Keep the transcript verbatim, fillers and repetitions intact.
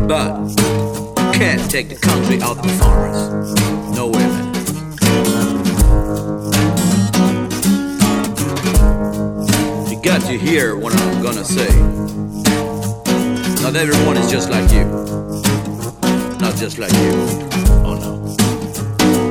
But you can't take the country out the forest. No way, man. You got to hear what I'm gonna say. Not everyone is just like you. Not just like you. Oh no.